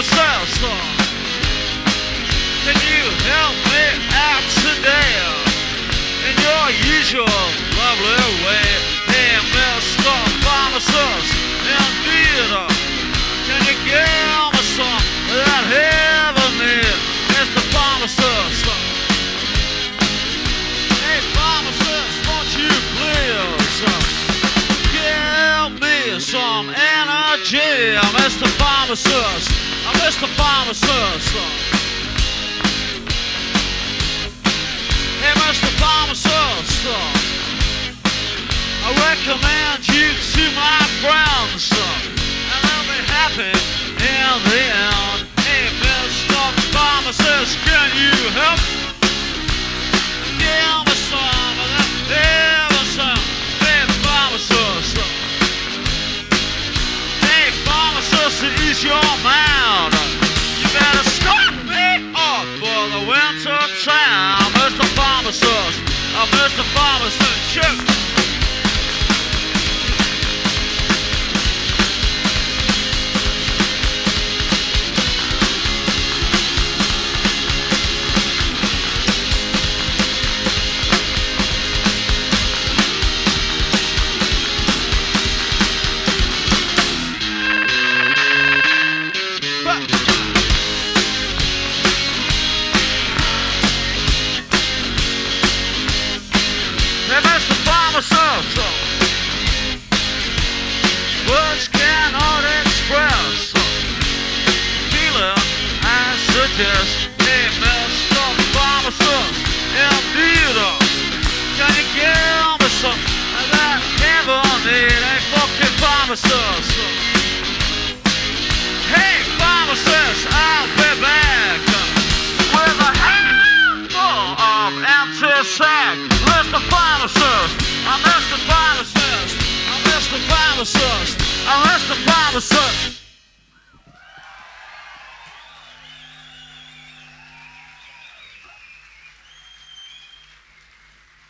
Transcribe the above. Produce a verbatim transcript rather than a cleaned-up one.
pharmacist, can you help me out today in your usual lovely way? Hey, Mister Pharmacist, indeed, can you give me some of that heavenly, Mister Pharmacist? Hey, pharmacist, won't you please give me some energy, Mister Pharmacist, Mister Pharmacist. Hey, Mister Pharmacist, I recommend you to my friends, and they'll be happy in the end. Hey, Mister Pharmacist, can you help? Give me some of that, give me some. Hey, pharmacist, hey, pharmacist, ease your mind. You better start me up for the winter time, Mister Pharmacist, uh, Mister Pharmacist, shoot. Hey, Mister Pharmacist, words cannot express feeling I suggest. Hey, Mister Pharmacist, indeed, can you give me some of that heavenly, hey, fucking pharmacist? Hey, pharmacist, I'll be back with a handful of anti-sac. Mister Pharmacist, I'm Mister Pharmacist, I'm Mister Pharmacist, I'm Mister Pharmacist.